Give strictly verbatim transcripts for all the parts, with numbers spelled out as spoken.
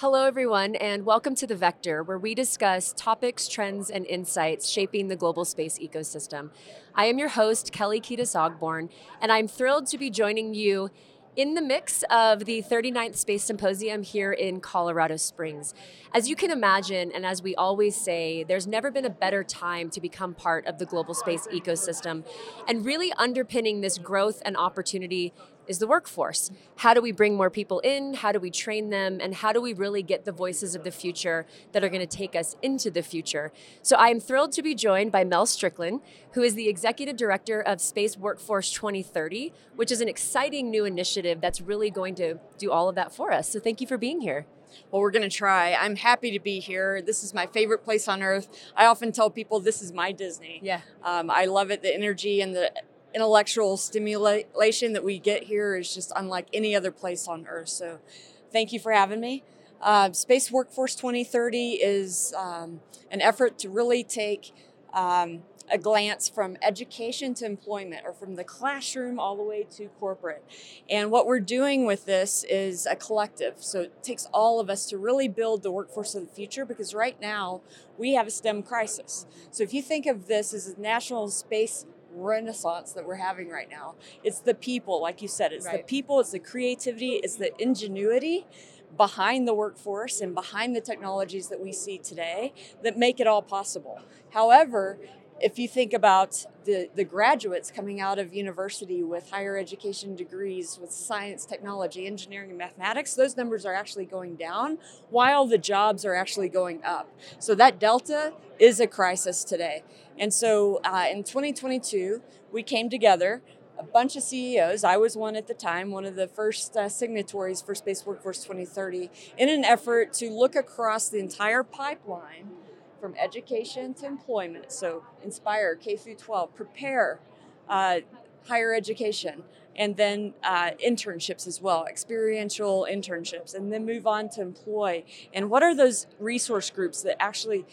Hello, everyone, and welcome to The Vector, where we discuss topics, trends, and insights shaping the global space ecosystem. I am your host, Kelly Kiedis Ogborn, and I'm thrilled to be joining you in the mix of the thirty-ninth Space Symposium here in Colorado Springs. As you can imagine, and as we always say, there's never been a better time to become part of the global space ecosystem. And really underpinning this growth and opportunity is the workforce. How do we bring more people in? How do we train them? And how do we really get the voices of the future that are going to take us into the future? So I'm thrilled to be joined by Mel Strickland, who is the Executive Director of Space Workforce twenty thirty, which is an exciting new initiative that's really going to do all of that for us. So thank you for being here. Well, we're going to try. I'm happy to be here. This is my favorite place on earth. I often tell people this is my Disney. Yeah. Um, I love it. The energy and the intellectual stimulation that we get here is just unlike any other place on earth. So thank you for having me. Uh, Space Workforce twenty thirty is um, an effort to really take um, a glance from education to employment, or from the classroom all the way to corporate. And what we're doing with this is a collective. So it takes all of us to really build the workforce of the future, because right now we have a STEM crisis. So if you think of this as a national space renaissance that we're having right now, it's the people, like you said, it's right. The people, it's the creativity, it's the ingenuity behind the workforce and behind the technologies that we see today that make it all possible. However, if you think about the, the graduates coming out of university with higher education degrees with science, technology, engineering, and mathematics, those numbers are actually going down while the jobs are actually going up. So that delta is a crisis today. And so uh, in twenty twenty-two, we came together, a bunch of C E Os. I was one at the time, one of the first uh, signatories for Space Workforce twenty thirty, in an effort to look across the entire pipeline from education to employment. So inspire K through twelve, prepare uh, higher education, and then uh, internships as well, experiential internships, and then move on to employ. And what are those resource groups that actually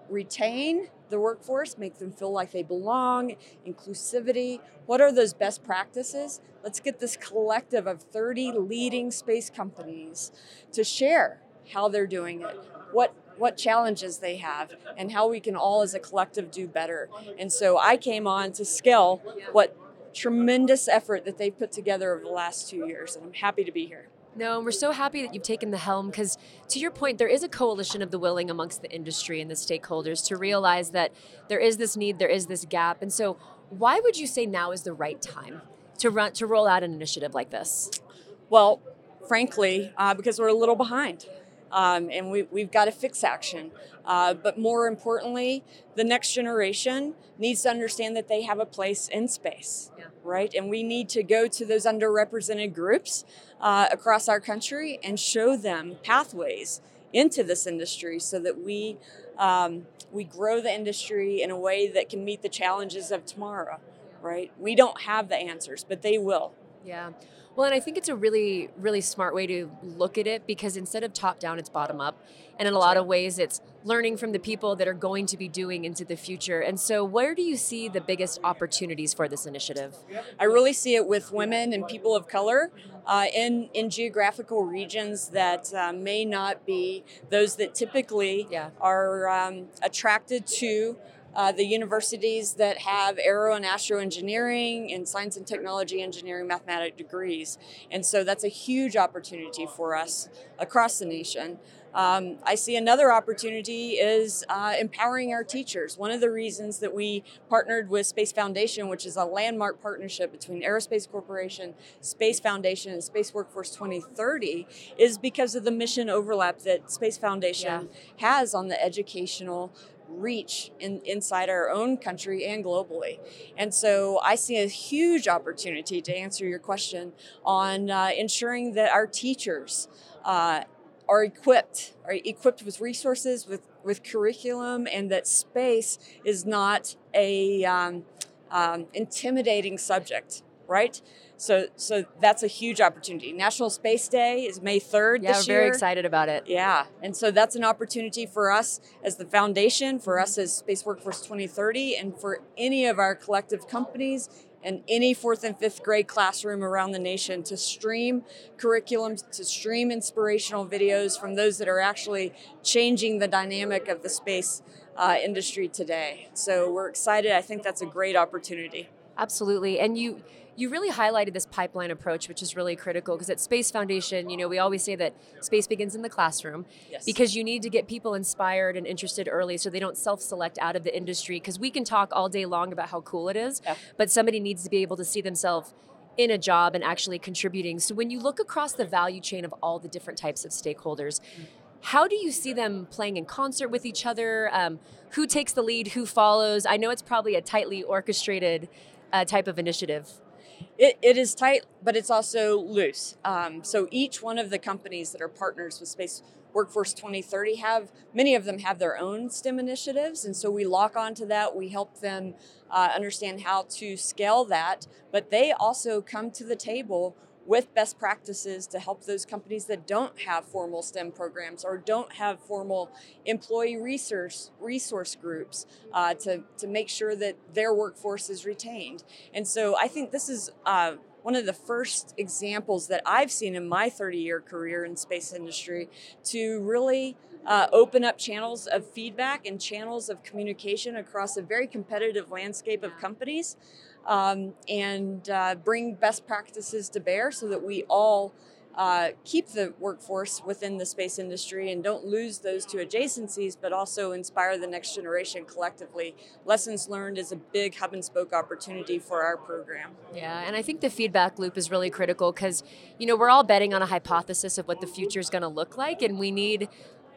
retain the workforce, make them feel like they belong, inclusivity? What are those best practices? Let's get this collective of thirty leading space companies to share how they're doing it, what what challenges they have, and how we can all as a collective do better. And so I came on to scale what tremendous effort that they've put together over the last two years, and I'm happy to be here. No, and we're so happy that you've taken the helm, because to your point, there is a coalition of the willing amongst the industry and the stakeholders to realize that there is this need, there is this gap. And so why would you say now is the right time to run to roll out an initiative like this? Well, frankly, uh, because we're a little behind. Um, and we, we've got to fix action. Uh, but more importantly, the next generation needs to understand that they have a place in space, yeah. Right? And we need to go to those underrepresented groups uh, across our country and show them pathways into this industry so that we um, we grow the industry in a way that can meet the challenges of tomorrow, right? We don't have the answers, but they will. Yeah. Well, and I think it's a really, really smart way to look at it, because instead of top down, it's bottom up. And in a lot of ways, it's learning from the people that are going to be doing into the future. And so where do you see the biggest opportunities for this initiative? I really see it with women and people of color uh, in, in geographical regions that uh, may not be those that typically yeah. are um, attracted to Uh, the universities that have aero and astroengineering and science and technology engineering mathematic degrees. And so that's a huge opportunity for us across the nation. Um, I see another opportunity is uh, empowering our teachers. One of the reasons that we partnered with Space Foundation, which is a landmark partnership between Aerospace Corporation, Space Foundation, and Space Workforce twenty thirty, is because of the mission overlap that Space Foundation yeah. has on the educational reach in, inside our own country and globally. And so I see a huge opportunity, to answer your question, on uh, ensuring that our teachers uh, are equipped, are equipped with resources, with, with curriculum, and that space is not a um, um, intimidating subject, right? So so that's a huge opportunity. National Space Day is May third yeah, this year. Yeah, we're very excited about it. Yeah, and so that's an opportunity for us as the foundation, for us as Space Workforce twenty thirty, and for any of our collective companies in any fourth and fifth grade classroom around the nation to stream curriculums, to stream inspirational videos from those that are actually changing the dynamic of the space uh, industry today. So we're excited. I think that's a great opportunity. Absolutely. And you you really highlighted this pipeline approach, which is really critical because at Space Foundation, you know, we always say that space begins in the classroom Yes. because you need to get people inspired and interested early so they don't self-select out of the industry, because we can talk all day long about how cool it is, Yeah. but somebody needs to be able to see themselves in a job and actually contributing. So when you look across the value chain of all the different types of stakeholders, how do you see them playing in concert with each other? Um, who takes the lead? Who follows? I know it's probably a tightly orchestrated uh, type of initiative. It, it is tight, but it's also loose. Um, so each one of the companies that are partners with Space Workforce twenty thirty have, many of them have their own STEM initiatives. And so we lock onto that. We help them uh, understand how to scale that. But they also come to the table with best practices to help those companies that don't have formal STEM programs or don't have formal employee resource resource groups uh, to, to make sure that their workforce is retained. And so I think this is uh, one of the first examples that I've seen in my thirty-year career in space industry to really uh, open up channels of feedback and channels of communication across a very competitive landscape of companies. Um, and uh, bring best practices to bear so that we all uh, keep the workforce within the space industry and don't lose those to adjacencies, but also inspire the next generation collectively. Lessons learned is a big hub and spoke opportunity for our program. Yeah, and I think the feedback loop is really critical because, you know, we're all betting on a hypothesis of what the future is going to look like, and we need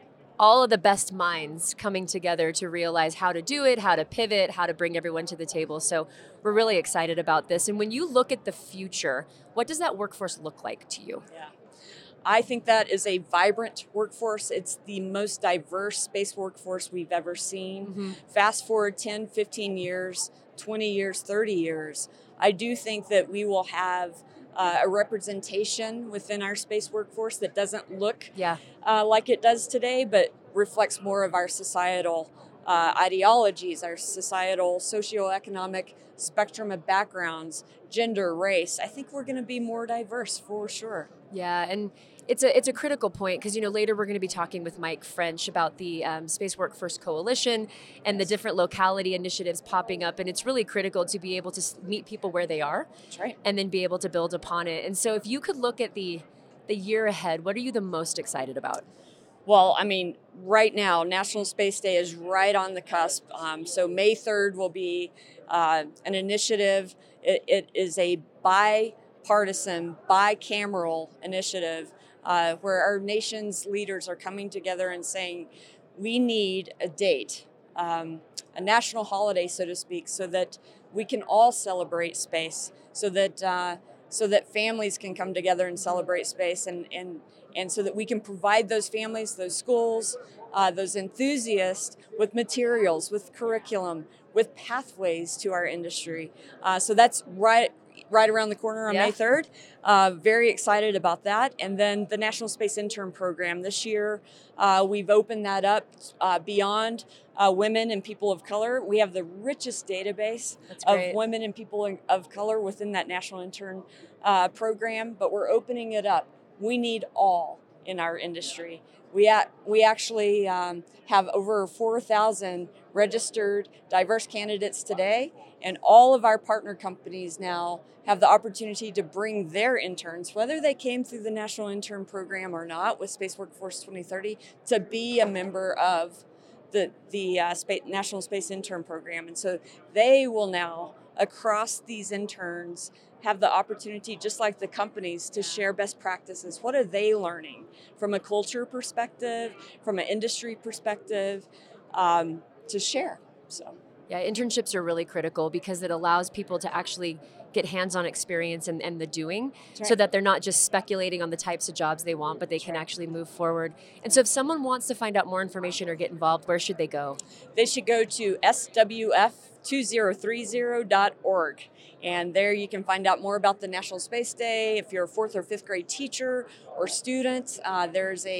all of the best minds coming together to realize how to do it, how to pivot, how to bring everyone to the table. So we're really excited about this. And when you look at the future, what does that workforce look like to you? Yeah. I think that is a vibrant workforce. It's the most diverse space workforce we've ever seen. Mm-hmm. Fast forward ten, fifteen years, twenty years, thirty years. I do think that we will have uh, a representation within our space workforce that doesn't look yeah. uh, like it does today, but reflects more of our societal uh, ideologies, our societal socioeconomic spectrum of backgrounds, gender, race. I think we're going to be more diverse for sure. Yeah, and it's a it's a critical point because, you know, later we're going to be talking with Mike French about the um, Space Workforce Coalition and yes. the different locality initiatives popping up, and it's really critical to be able to meet people where they are. That's right. And then be able to build upon it. And so if you could look at the the year ahead, what are you the most excited about? Well, I mean, right now, National Space Day is right on the cusp. Um, so May third will be uh, an initiative. It, it is a bipartisan, bicameral initiative uh, where our nation's leaders are coming together and saying, we need a date, um, a national holiday, so to speak, so that we can all celebrate space, so that uh, so that families can come together and celebrate space, and and and so that we can provide those families, those schools, uh, those enthusiasts with materials, with curriculum, with pathways to our industry. Uh, so that's right right around the corner on yeah. May third. Uh, very excited about that. And then the National Space Intern Program. This year, uh, we've opened that up uh, beyond uh, women and people of color. We have the richest database of women and people of color within that National Intern uh, Program, but we're opening it up. We need all in our industry. We at, we actually um, have over four thousand registered diverse candidates today, and all of our partner companies now have the opportunity to bring their interns, whether they came through the National Intern Program or not with Space Workforce twenty thirty, to be a member of the, the uh, Space, National Space Intern Program. And so they will now, across these interns, have the opportunity, just like the companies, to share best practices. What are they learning from a culture perspective, from an industry perspective, um, to share? So, yeah, internships are really critical because it allows people to actually get hands-on experience and, and the doing right. so that they're not just speculating on the types of jobs they want, but they can actually move forward. And so if someone wants to find out more information or get involved, where should they go? They should go to S W F two thousand thirty dot org. And there you can find out more about the National Space Day. If you're a fourth or fifth grade teacher or student, uh, there's a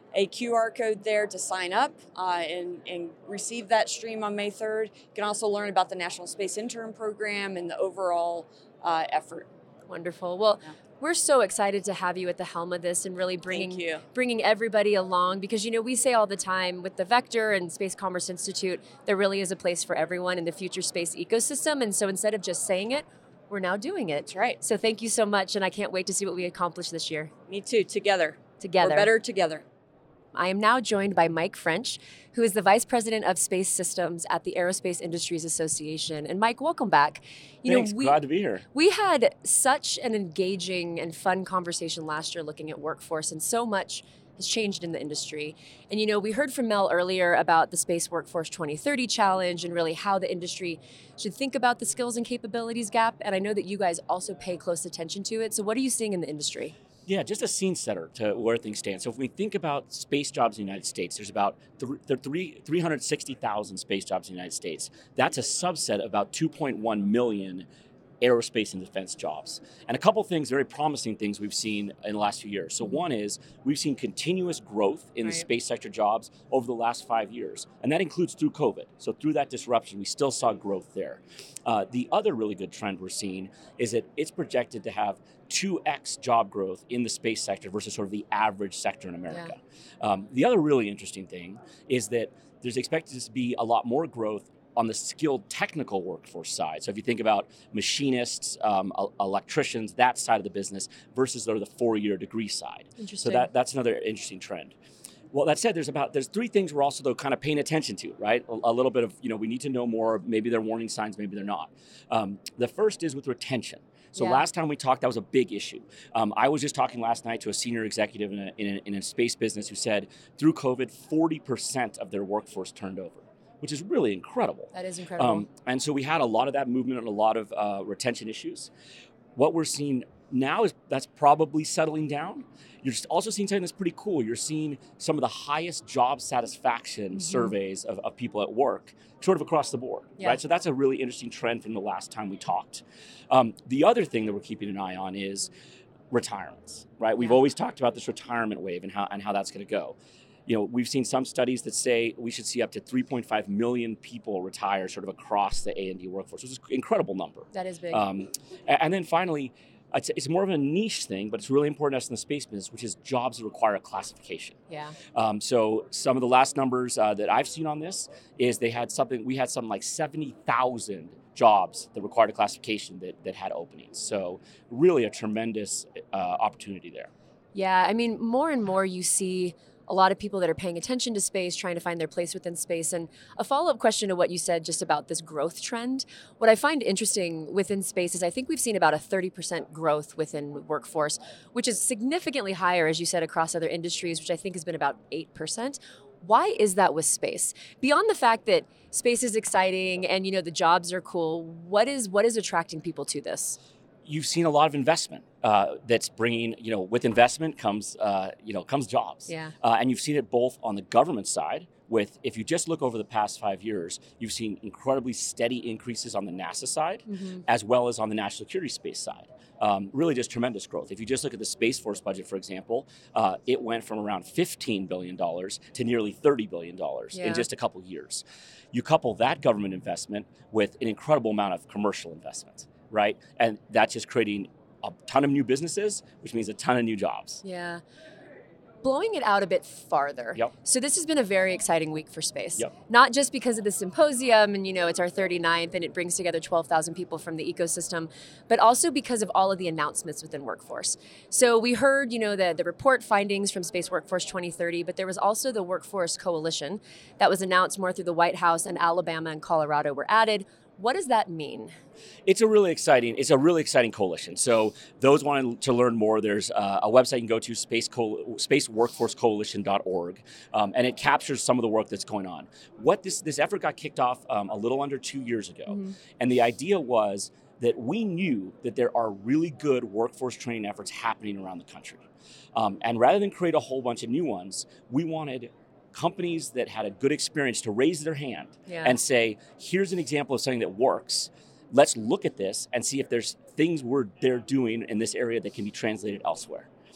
a Q R code there to sign up uh, and, and receive that stream on May third. You can also learn about the National Space Intern Program and the overall uh, effort. Wonderful. Well, Yeah. we're so excited to have you at the helm of this and really bringing Thank you. bringing everybody along because, you know, we say all the time with the Vector and Space Commerce Institute, there really is a place for everyone in the future space ecosystem. And so instead of just saying it, we're now doing it. That's right. So thank you so much. And I can't wait to see what we accomplish this year. Me too. Together. Together. We're better together. I am now joined by Mike French, who is the Vice President of Space Systems at the Aerospace Industries Association. And Mike, welcome back. You Thanks, know, we, glad to be here. We had such an engaging and fun conversation last year looking at workforce, and so much has changed in the industry. And you know, we heard from Mel earlier about the Space Workforce twenty thirty Challenge and really how the industry should think about the skills and capabilities gap. And I know that you guys also pay close attention to it. So what are you seeing in the industry? Yeah, just a scene setter to where things stand. So if we think about space jobs in the United States, there's about th- there are three, three hundred sixty thousand space jobs in the United States. That's a subset of about two point one million aerospace and defense jobs. And a couple things, very promising things we've seen in the last few years. So one is we've seen continuous growth in right. the space sector jobs over the last five years. And that includes through COVID. So through that disruption, we still saw growth there. Uh, the other really good trend we're seeing is that it's projected to have two X job growth in the space sector versus sort of the average sector in America. Yeah. Um, the other really interesting thing is that there's expected to be a lot more growth on the skilled technical workforce side. So if you think about machinists, um, electricians, that side of the business versus the four-year degree side. Interesting. So that, that's another interesting trend. Well, that said, there's about there's three things we're also though kind of paying attention to, right? A, a little bit of, you know, we need to know more. Maybe they're warning signs, maybe they're not. Um, the first is with retention. So yeah. last time we talked, that was a big issue. Um, I was just talking last night to a senior executive in a, in a, in a space business who said through COVID, forty percent of their workforce turned over, which is really incredible. That is incredible. Um, and so we had a lot of that movement and a lot of uh, retention issues. What we're seeing now is that's probably settling down. You're just also seeing something that's pretty cool. You're seeing some of the highest job satisfaction mm-hmm. surveys of, of people at work, sort of across the board, yeah. right? So that's a really interesting trend from the last time we talked. Um, the other thing that we're keeping an eye on is retirements, right? We've yeah. always talked about this retirement wave and how and how that's going to go. You know, we've seen some studies that say we should see up to three point five million people retire sort of across the A and D workforce, which is an incredible number. That is big. Um, and then finally, it's, it's more of a niche thing, but it's really important to us in the space business, which is jobs that require a classification. Yeah. Um, so some of the last numbers uh, that I've seen on this is they had something, we had something like seventy thousand jobs that required a classification that, that had openings. So really a tremendous uh, opportunity there. Yeah, I mean, more and more you see a lot of people that are paying attention to space, trying to find their place within space. And a follow-up question to what you said just about this growth trend. What I find interesting within space is I think we've seen about a thirty percent growth within workforce, which is significantly higher, as you said, across other industries, which I think has been about eight percent. Why is that with space? Beyond the fact that space is exciting and, you know, the jobs are cool, what is what is attracting people to this? You've seen a lot of investment uh, that's bringing, you know, with investment comes, uh, you know, comes jobs. Yeah. Uh, and you've seen it both on the government side with, if you just look over the past five years, you've seen incredibly steady increases on the NASA side, mm-hmm. as well as on the national security space side. Um, really just tremendous growth. If you just look at the Space Force budget, for example, uh, it went from around fifteen billion dollars to nearly thirty billion dollars yeah. in just a couple years. You couple that government investment with an incredible amount of commercial investment, right? And that's just creating a ton of new businesses, which means a ton of new jobs. Yeah. Blowing it out a bit farther. Yep. So this has been a very exciting week for space. Yep. Not just because of the symposium and, you know, it's our thirty-ninth and it brings together twelve thousand people from the ecosystem, but also because of all of the announcements within workforce. So we heard, you know, the, the report findings from Space Workforce twenty thirty, but there was also the Workforce Coalition that was announced more through the White House, and Alabama and Colorado were added. What does that mean? It's a really exciting, it's a really exciting coalition. So those wanting to learn more, there's uh, a website you can go to, space, co- space workforce coalition dot org, um, and it captures some of the work that's going on. What this, this effort got kicked off um, a little under two years ago, mm-hmm. and the idea was that we knew that there are really good workforce training efforts happening around the country. Um, and rather than create a whole bunch of new ones, we wanted companies that had a good experience to raise their hand yeah. and say, here's an example of something that works. Let's look at this and see if there's things we're they're doing in this area that can be translated elsewhere.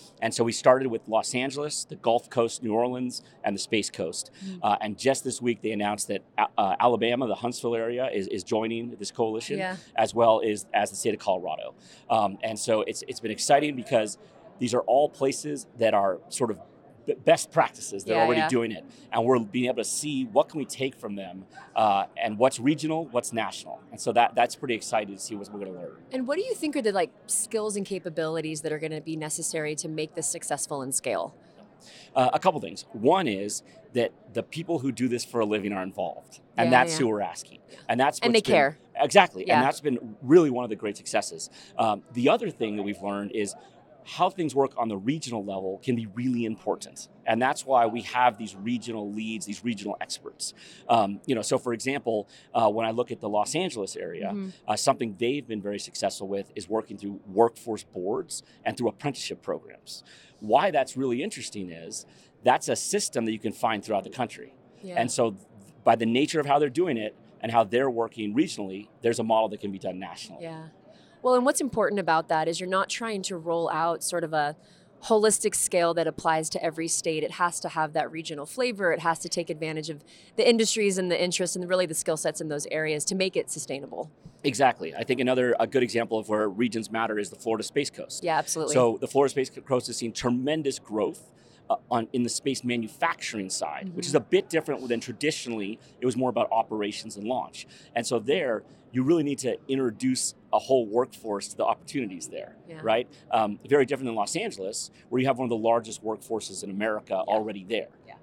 And so we started with Los Angeles, the Gulf Coast, New Orleans, and the Space Coast. Mm-hmm. Uh, and just this week, they announced that uh, Alabama, the Huntsville area, is, is joining this coalition, yeah. as well as, as the state of Colorado. Um, and so it's it's been exciting because these are all places that are sort of best practices. They're yeah, already yeah. doing it. And we're being able to see what can we take from them uh, and what's regional, what's national. And so that that's pretty exciting to see what we're going to learn. And what do you think are the like skills and capabilities that are going to be necessary to make this successful and scale? Uh, a couple things. One is that the people who do this for a living are involved. And yeah, that's yeah. who we're asking. And that's And they been, care. Exactly. Yeah. And that's been really one of the great successes. Um, the other thing that we've learned is how things work on the regional level can be really important. And that's why we have these regional leads, these regional experts. Um, you know, so for example, uh, when I look at the Los Angeles area, mm-hmm. uh, something they've been very successful with is working through workforce boards and through apprenticeship programs. Why that's really interesting is that's a system that you can find throughout the country. Yeah. And so by the nature of how they're doing it and how they're working regionally, there's a model that can be done nationally. Yeah. Well, and what's important about that is you're not trying to roll out sort of a holistic scale that applies to every state. It has to have that regional flavor. It has to take advantage of the industries and the interests and really the skill sets in those areas to make it sustainable. Exactly. I think another a good example of where regions matter is the Florida Space Coast. Yeah, absolutely. So the Florida Space Coast has seen tremendous growth Uh, on in the space manufacturing side, mm-hmm. which is a bit different than traditionally. It was more about operations and launch. And so there, you really need to introduce a whole workforce to the opportunities there, yeah. right? Um, very different than Los Angeles, where you have one of the largest workforces in America yeah. already there. Yeah.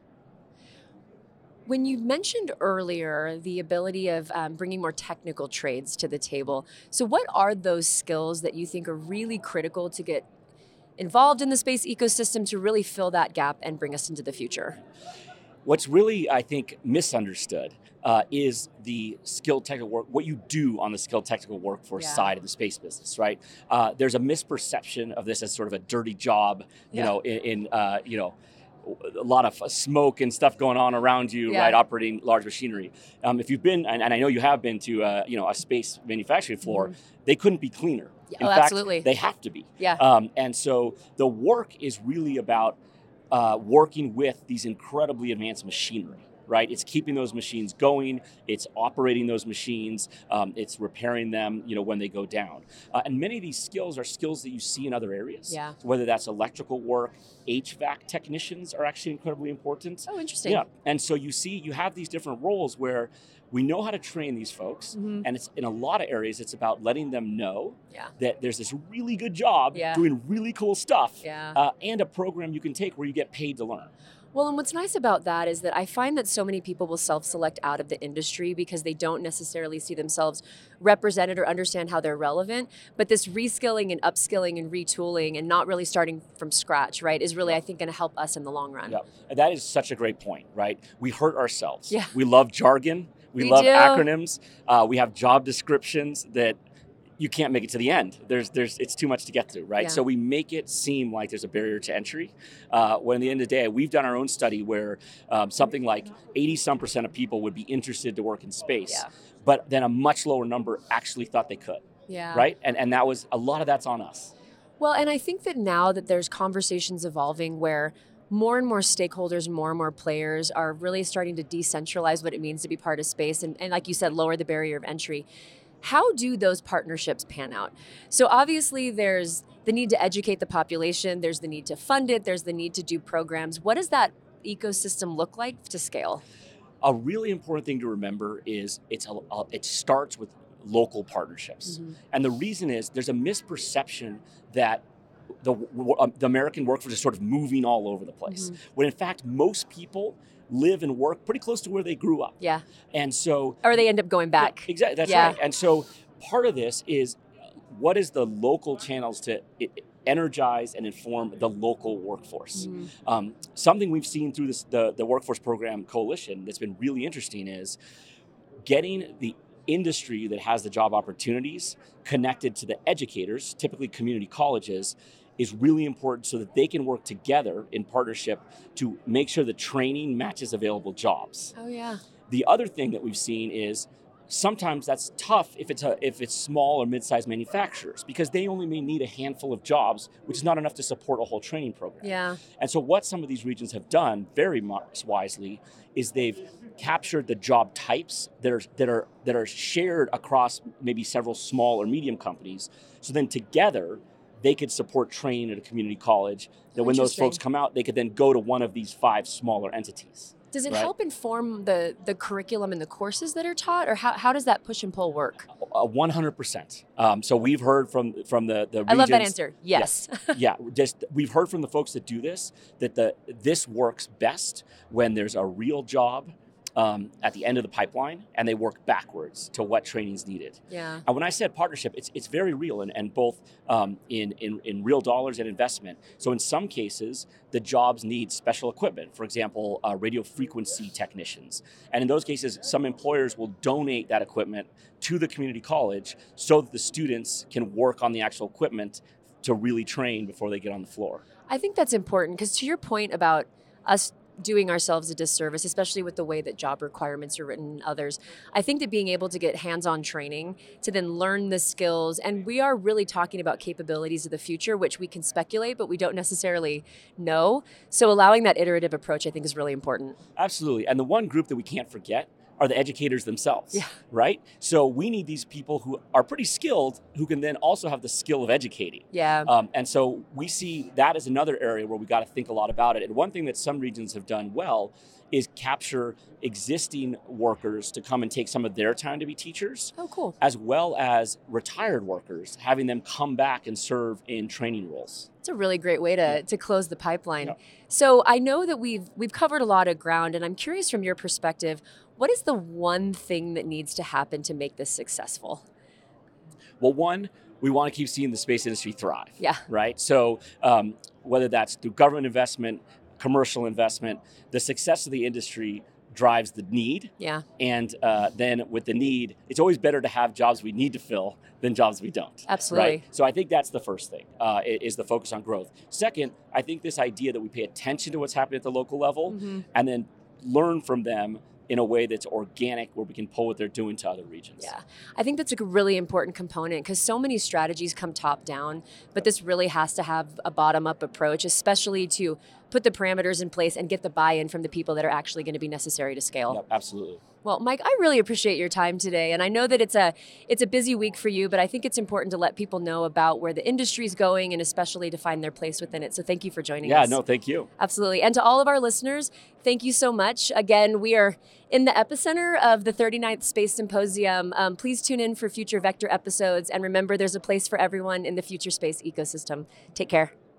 When you mentioned earlier the ability of um, bringing more technical trades to the table, so what are those skills that you think are really critical to get involved in the space ecosystem to really fill that gap and bring us into the future? What's really, I think, misunderstood uh, is the skilled technical work, what you do on the skilled technical workforce yeah. side of the space business, right? Uh, there's a misperception of this as sort of a dirty job, you yeah. know, in, in uh, you know, a lot of smoke and stuff going on around you, yeah. right? Operating large machinery. Um, if you've been, and, and I know you have been to, uh, you know, a space manufacturing floor, mm-hmm. they couldn't be cleaner. In oh, fact, absolutely. They have to be. Yeah. Um, and so the work is really about uh, working with these incredibly advanced machinery, right? It's keeping those machines going. It's operating those machines. Um, it's repairing them, you know, when they go down. Uh, and many of these skills are skills that you see in other areas. Yeah. So whether that's electrical work, H V A C technicians are actually incredibly important. Oh, interesting. Yeah. And so you see, you have these different roles where we know how to train these folks, mm-hmm. and it's in a lot of areas, it's about letting them know yeah. that there's this really good job yeah. doing really cool stuff, yeah. uh, and a program you can take where you get paid to learn. Well, and what's nice about that is that I find that so many people will self-select out of the industry because they don't necessarily see themselves represented or understand how they're relevant. But this reskilling and upskilling and retooling and not really starting from scratch, right, is really, I think, going to help us in the long run. Yeah, and that is such a great point, right? We hurt ourselves. Yeah. We love jargon. We, we love do. acronyms. Uh, we have job descriptions that you can't make it to the end. There's, there's, it's too much to get through, right? Yeah. So we make it seem like there's a barrier to entry. Uh, when at the end of the day, we've done our own study where um, something like eighty some percent of people would be interested to work in space, yeah. but then a much lower number actually thought they could, yeah. right? And and that was, a lot of that's on us. Well, and I think that now that there's conversations evolving where more and more stakeholders, more and more players are really starting to decentralize what it means to be part of space and, and like you said, lower the barrier of entry. How do those partnerships pan out? So obviously there's the need to educate the population, there's the need to fund it, there's the need to do programs. What does that ecosystem look like to scale? A really important thing to remember is it's a, a, it starts with local partnerships. Mm-hmm. And the reason is there's a misperception that the, uh, the American workforce is sort of moving all over the place. Mm-hmm. When in fact, most people live and work pretty close to where they grew up. Yeah. And so... Or they end up going back. Yeah, exactly, that's yeah. right. And so part of this is what is the local channels to energize and inform the local workforce. Mm-hmm. Um, something we've seen through this, the, the Workforce Program Coalition that's been really interesting is getting the industry that has the job opportunities connected to the educators, typically community colleges, is really important so that they can work together in partnership to make sure the training matches available jobs. Oh, yeah. The other thing that we've seen is sometimes that's tough if it's a, if it's small or mid-sized manufacturers, because they only may need a handful of jobs, which is not enough to support a whole training program. Yeah. And so what some of these regions have done very much wisely is they've captured the job types that are that are that are shared across maybe several small or medium companies. So then together they could support training at a community college, that when those Interesting. folks come out, they could then go to one of these five smaller entities. Does it Right. help inform the, the curriculum and the courses that are taught, or how, how does that push and pull work? Uh, one hundred percent. Um, so we've heard from from the, the regions. I love that answer. Yes. yeah, just we've heard from the folks that do this that the this works best when there's a real job um, at the end of the pipeline, and they work backwards to what training is needed. Yeah. And when I said partnership, it's it's very real, and, and both um, in, in in real dollars and investment. So in some cases, the jobs need special equipment. For example, uh, radio frequency technicians, and in those cases, some employers will donate that equipment to the community college so that the students can work on the actual equipment to really train before they get on the floor. I think that's important because, to your point about us doing ourselves a disservice, especially with the way that job requirements are written and others, I think that being able to get hands-on training to then learn the skills, and we are really talking about capabilities of the future, which we can speculate, but we don't necessarily know. So allowing that iterative approach, I think, is really important. Absolutely. And the one group that we can't forget are the educators themselves, Yeah. right? So we need these people who are pretty skilled, who can then also have the skill of educating. Yeah. Um, and so we see that as another area where we got to think a lot about it. And one thing that some regions have done well is capture existing workers to come and take some of their time to be teachers, Oh, cool. as well as retired workers, having them come back and serve in training roles. It's a really great way to, Yeah. to close the pipeline. Yeah. So I know that we've we've covered a lot of ground, and I'm curious from your perspective, what is the one thing that needs to happen to make this successful? Well, one, we want to keep seeing the space industry thrive. Yeah. Right? So um, whether that's through government investment, commercial investment, the success of the industry drives the need. Yeah. And uh, then with the need, it's always better to have jobs we need to fill than jobs we don't. Absolutely. Right? So I think that's the first thing, uh, i- is the focus on growth. Second, I think this idea that we pay attention to what's happening at the local level Mhm. and then learn from them in a way that's organic, where we can pull what they're doing to other regions. Yeah, I think that's a really important component because so many strategies come top down, but this really has to have a bottom up approach, especially to put the parameters in place and get the buy-in from the people that are actually going to be necessary to scale. Yep, absolutely. Well, Mike, I really appreciate your time today, and I know that it's a it's a busy week for you, but I think it's important to let people know about where the industry is going and especially to find their place within it. So thank you for joining Yeah, us. no, thank you. Absolutely. And to all of our listeners, thank you so much. Again, we are in the epicenter of the thirty-ninth Space Symposium. Um, please tune in for future Vector episodes, and remember, there's a place for everyone in the future space ecosystem. Take care.